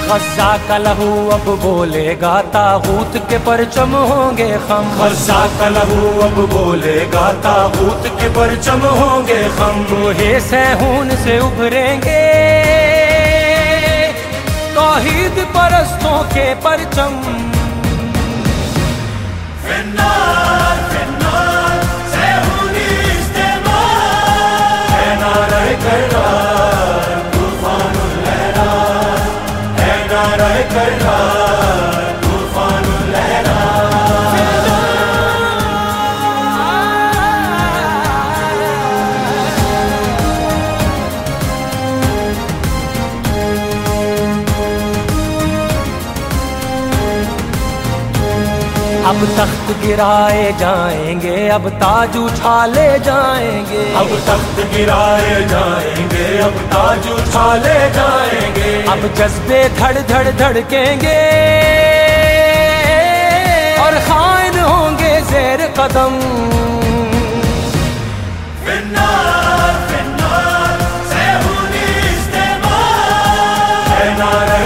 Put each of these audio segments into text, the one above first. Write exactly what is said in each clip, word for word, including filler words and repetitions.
खज़ा का लहू अब बोलेगा, तागूत के परचम होंगे खम। खज़ा का लहू अब बोलेगा, तागूत के परचम होंगे खम। रूहे सहून से उभरेंगे तौहीद परस्तों के परचम। फिन्नार फिन्नार सहूनी इस्तेमाल है नारा करार, तूफानुल लहरार है नारा करार, तूफानुल लहरार। अब तख्त गिराए जाएंगे, अब ताज उछाले जाएंगे। अब तख्त गिराए जाएंगे, अब ताज उछाले जाएंगे। अब जज्बे धड़ धड़ धड़केंगे और खाइन होंगे ज़ेर कदम। फिन्नार फिन्नार सहूनी इस्तेमाल है नारा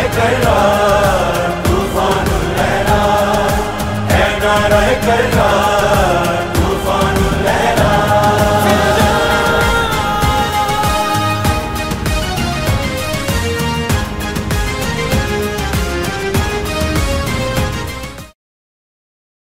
करार, तूफानुल लहरार है नारा करार।